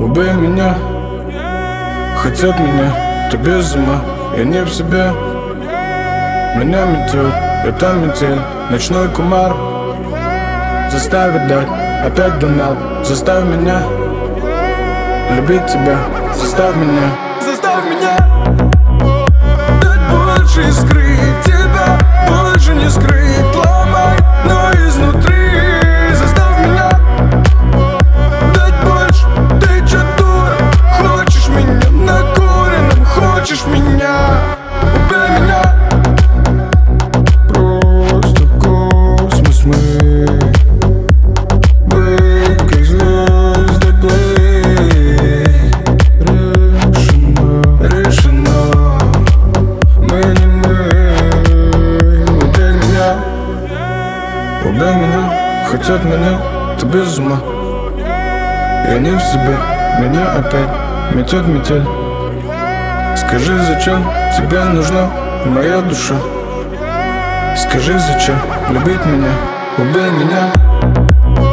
убей меня. Хотят меня, ты без ума, я не в себе. Меня метет, это метель, ночной кумар. Заставит дать, опять донат. Заставь меня любить тебя, заставь меня. Заставь меня дать больше искры. Тебя больше не скрыть. Ломай, но изнутри. Заставь меня дать больше. Ты чё, дура? Хочешь меня накуренным? Хочешь меня? Убей меня. Просто космос мы. Быть как звезды плыть. Решено. Мы не мы. Убей меня. Убей меня. Хотят меня, ты без ума. Я не в себе, меня опять метет метель. Скажи, зачем тебе нужна моя душа? Скажи, зачем любить меня? Убей меня.